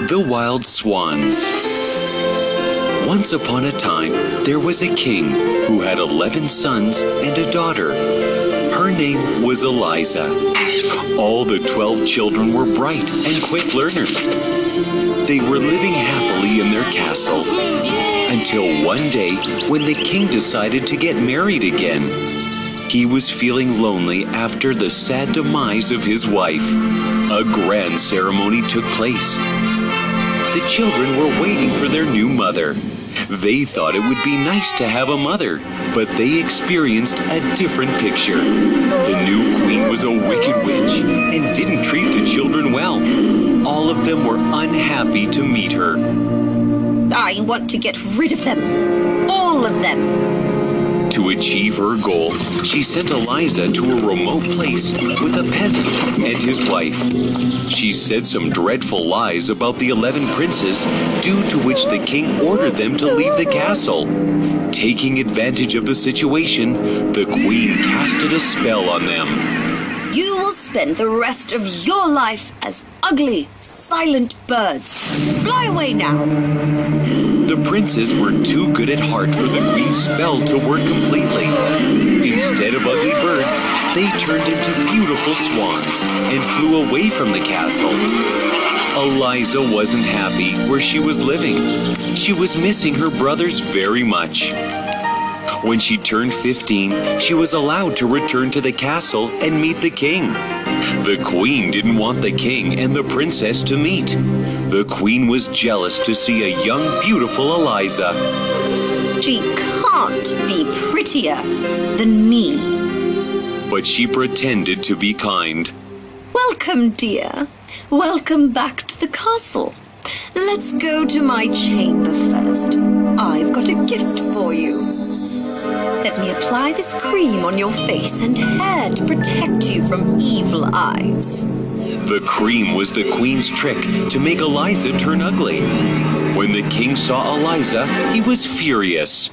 The Wild Swans. Once upon a time, there was a king who had 11 sons and a daughter. Her name was Eliza. All the 12 children were bright and quick learners. They were living happily in their castle until one day when the king decided to get married again. He was feeling lonely after the sad demise of his wife. A grand ceremony took place. The children were waiting for their new mother. They thought it would be nice to have a mother, but they experienced a different picture. The new queen was a wicked witch and didn't treat the children well. All of them were unhappy to meet her. I want to get rid of them. All of them. To achieve her goal, she sent Eliza to a remote place with a peasant and his wife. She said some dreadful lies about the 11 princes, due to which the king ordered them to leave the castle. Taking advantage of the situation, the queen casted a spell on them. You will spend the rest of your life as ugly, silent birds. Fly away now. The princes were too good at heart for the queen's spell to work completely. Instead of ugly birds, they turned into beautiful swans and flew away from the castle. Eliza wasn't happy where she was living. She was missing her brothers very much. When she turned 15, she was allowed to return to the castle and meet the king. The queen didn't want the king and the princess to meet. The queen was jealous to see a young, beautiful Eliza. She can't be prettier than me. But she pretended to be kind. Welcome, dear. Welcome back to the castle. Let's go to my chamber first. I've got a gift for you. Let me apply this cream on your face and hair to protect you from evil eyes. The cream was the queen's trick to make Eliza turn ugly. When the king saw Eliza, he was furious.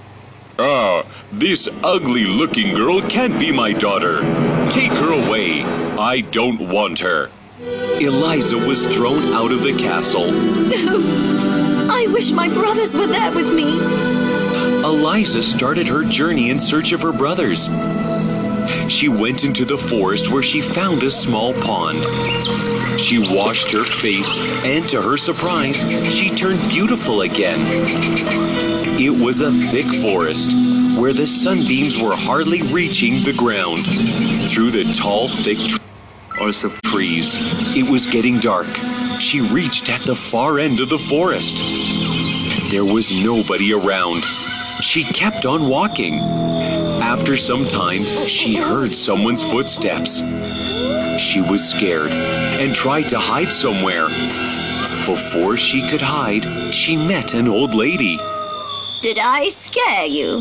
This ugly-looking girl can't be my daughter. Take her away. I don't want her. Eliza was thrown out of the castle. I wish my brothers were there with me. Eliza started her journey in search of her brothers. She went into the forest where she found a small pond. She washed her face, and to her surprise, she turned beautiful again. It was a thick forest where the sunbeams were hardly reaching the ground. Through the tall, thick trees, it was getting dark. She reached at the far end of the forest. There was nobody around. She kept on walking. After some time, she heard someone's footsteps. She was scared and tried to hide somewhere. Before she could hide, she met an old lady. Did I scare you?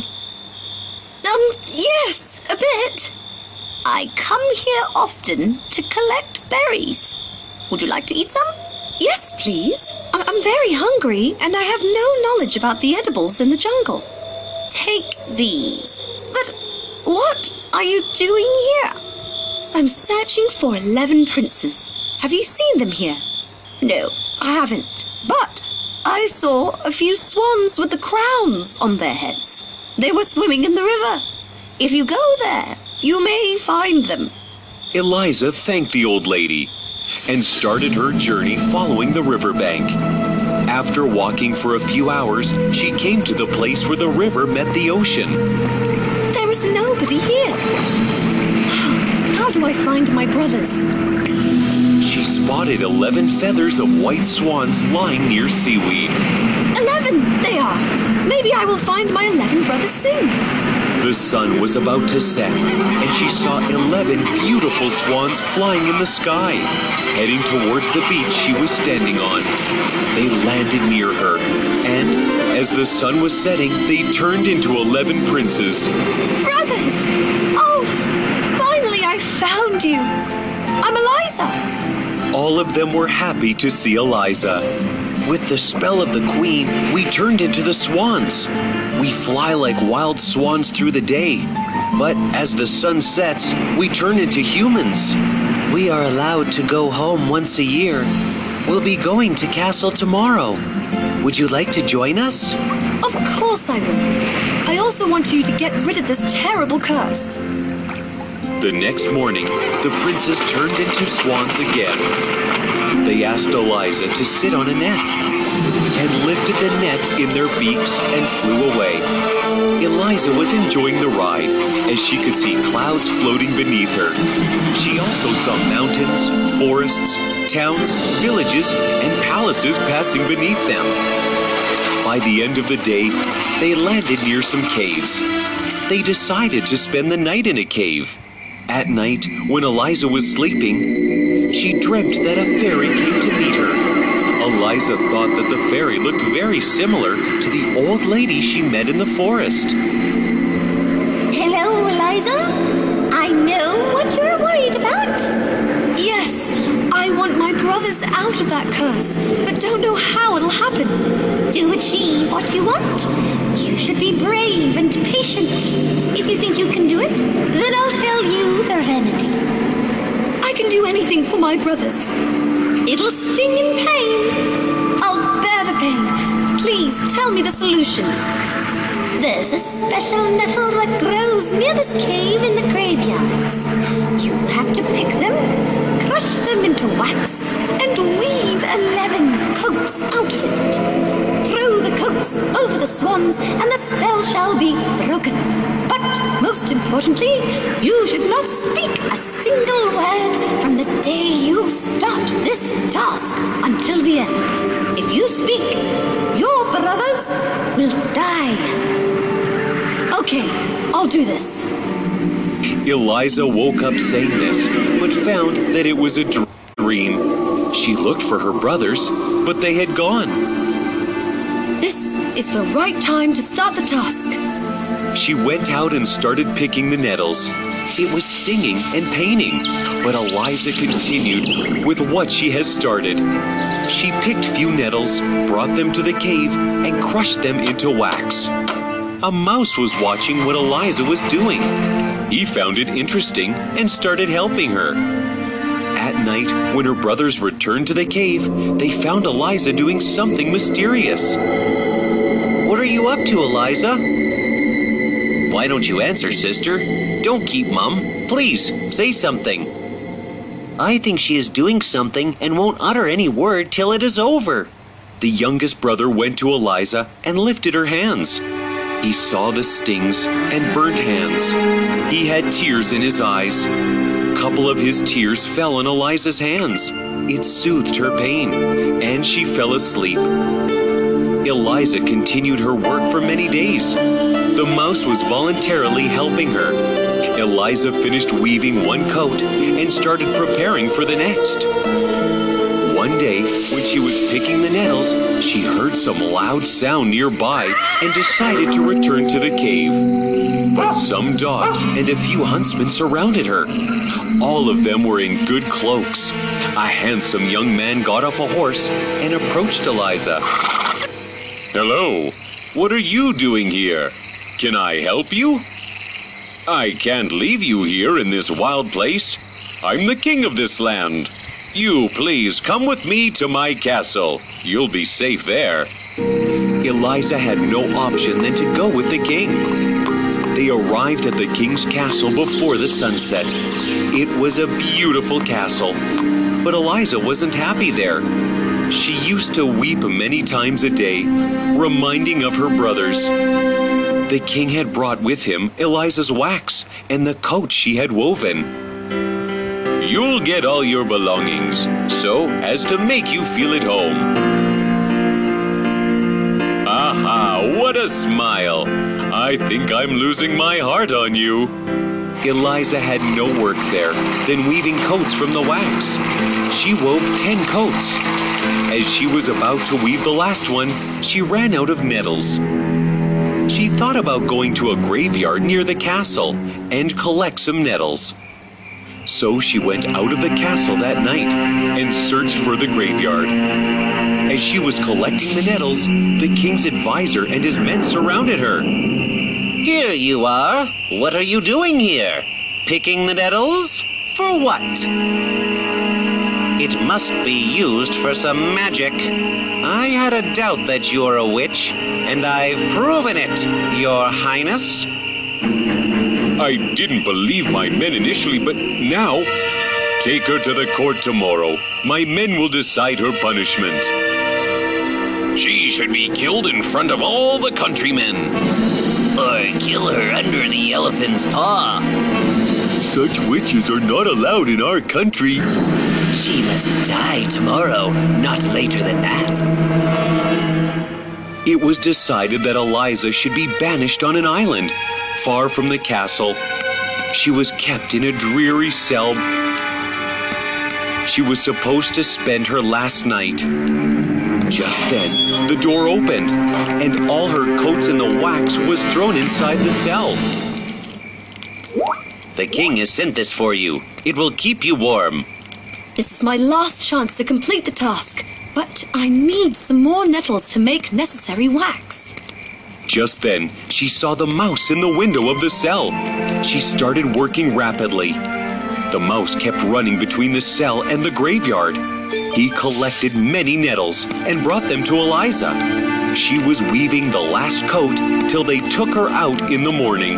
Yes, a bit. I come here often to collect berries. Would you like to eat some? Yes, please. I'm very hungry and I have no knowledge about the edibles in the jungle. Take these. But what are you doing here? I'm searching for 11 princes. Have you seen them here? No, I haven't. But I saw a few swans with the crowns on their heads. They were swimming in the river. If you go there, you may find them. Eliza thanked the old lady and started her journey following the riverbank. After walking for a few hours, she came to the place where the river met the ocean. There is nobody here. How do I find my brothers? She spotted 11 feathers of white swans lying near seaweed. 11, they are. Maybe I will find my 11 brothers soon. The sun was about to set, and she saw 11 beautiful swans flying in the sky, heading towards the beach she was standing on. They landed near her, and as the sun was setting, they turned into 11 princes. Brothers! Oh, finally I found you. I'm Eliza. All of them were happy to see Eliza. With the spell of the queen, we turned into the swans. We fly like wild swans through the day. But as the sun sets, we turn into humans. We are allowed to go home once a year. We'll be going to Castle tomorrow. Would you like to join us? Of course I will. I also want you to get rid of this terrible curse. The next morning, the princes turned into swans again. They asked Eliza to sit on a net and lifted the net in their beaks and flew away. Eliza was enjoying the ride as she could see clouds floating beneath her. She also saw mountains, forests, towns, villages, and palaces passing beneath them. By the end of the day, they landed near some caves. They decided to spend the night in a cave. At night, when Eliza was sleeping, she dreamt that a fairy came to meet her. Eliza thought that the fairy looked very similar to the old lady she met in the forest. Hello, Eliza. I know what you're worried about. Yes, I want my brothers out of that curse, but don't know how it'll happen. To achieve what you want, you should be brave and patient. If you think you can do it, then I'll tell you the remedy. I can do anything for my brothers. It'll sting in pain. I'll bear the pain. Please tell me the solution. There's a special nettle that grows near this cave in the graveyards. You have to pick them, crush them into wax, and weave 11 coats out of it. Throw the coats over the swans, and the spell shall be broken. But most importantly, you should not speak a single word from the day you start this task until the end. If you speak, your brothers will die. Okay, I'll do this. Eliza woke up saying this, but found that it was a dream. She looked for her brothers, but they had gone. This is the right time to start the task. She went out and started picking the nettles. It was stinging and paining, but Eliza continued with what she has started. She picked few nettles, brought them to the cave, and crushed them into wax. A mouse was watching what Eliza was doing. He found it interesting and started helping her. At night, when her brothers returned to the cave, they found Eliza doing something mysterious. What are you up to, Eliza? Why don't you answer, sister? Don't keep mum. Please, say something. I think she is doing something and won't utter any word till it is over. The youngest brother went to Eliza and lifted her hands. He saw the stings and burnt hands. He had tears in his eyes. A couple of his tears fell on Eliza's hands. It soothed her pain, and she fell asleep. Eliza continued her work for many days. The mouse was voluntarily helping her. Eliza finished weaving one coat and started preparing for the next. One day, when she was picking the nettles, she heard some loud sound nearby and decided to return to the cave. But some dogs and a few huntsmen surrounded her. All of them were in good cloaks. A handsome young man got off a horse and approached Eliza. Hello, what are you doing here? Can I help you? I can't leave you here in this wild place. I'm the king of this land. You please come with me to my castle. You'll be safe there. Eliza had no option than to go with the king. They arrived at the king's castle before the sunset. It was a beautiful castle, but Eliza wasn't happy there. She used to weep many times a day, reminding of her brothers. The king had brought with him Eliza's wax and the coat she had woven. You'll get all your belongings, so as to make you feel at home. Aha, what a smile! I think I'm losing my heart on you. Eliza had no work there than weaving coats from the wax. She wove 10 coats. As she was about to weave the last one, she ran out of nettles. She thought about going to a graveyard near the castle and collect some nettles. So she went out of the castle that night and searched for the graveyard. As she was collecting the nettles, the king's advisor and his men surrounded her. Here you are. What are you doing here? Picking the nettles? For what? It must be used for some magic. I had a doubt that you're a witch, and I've proven it, Your Highness. I didn't believe my men initially, but now... Take her to the court tomorrow. My men will decide her punishment. She should be killed in front of all the countrymen. Or kill her under the elephant's paw. Such witches are not allowed in our country. She must die tomorrow, not later than that. It was decided that Eliza should be banished on an island, far from the castle. She was kept in a dreary cell. She was supposed to spend her last night. Just then, the door opened, and all her coats in the wax was thrown inside the cell. The king has sent this for you. It will keep you warm. This is my last chance to complete the task, but I need some more nettles to make necessary wax. Just then, she saw the mouse in the window of the cell. She started working rapidly. The mouse kept running between the cell and the graveyard. He collected many nettles and brought them to Eliza. She was weaving the last coat till they took her out in the morning.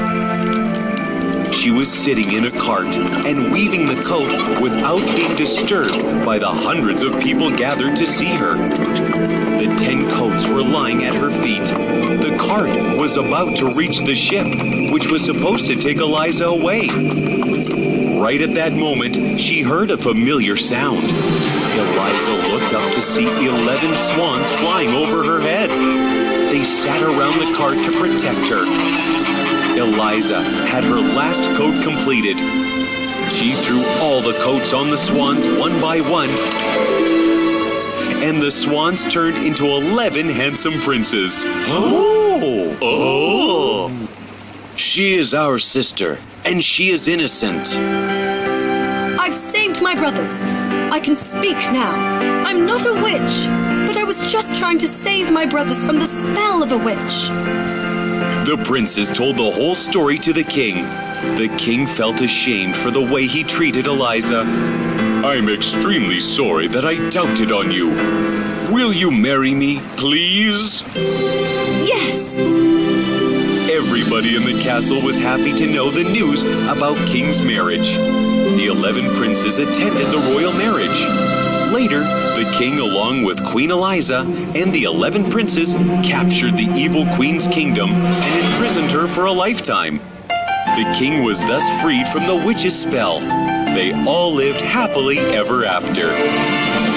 She was sitting in a cart and weaving the coat without being disturbed by the hundreds of people gathered to see her. The 10 coats were lying at her feet. The cart was about to reach the ship, which was supposed to take Eliza away. Right at that moment, she heard a familiar sound. Eliza looked up to see 11 swans flying over her head. They sat around the cart to protect her. Eliza had her last coat completed. She threw all the coats on the swans one by one, and the swans turned into 11 handsome princes. Oh! She is our sister, and she is innocent. I've saved my brothers. I can speak now. I'm not a witch, but I was just trying to save my brothers from the spell of a witch. The princes told the whole story to the king. The king felt ashamed for the way he treated Eliza. I'm extremely sorry that I doubted on you. Will you marry me, please? Yes. Everybody in the castle was happy to know the news about King's marriage. The 11 princes attended the royal marriage. Later, the king, along with Queen Eliza and the 11 princes, captured the evil queen's kingdom and imprisoned her for a lifetime. The king was thus freed from the witch's spell. They all lived happily ever after.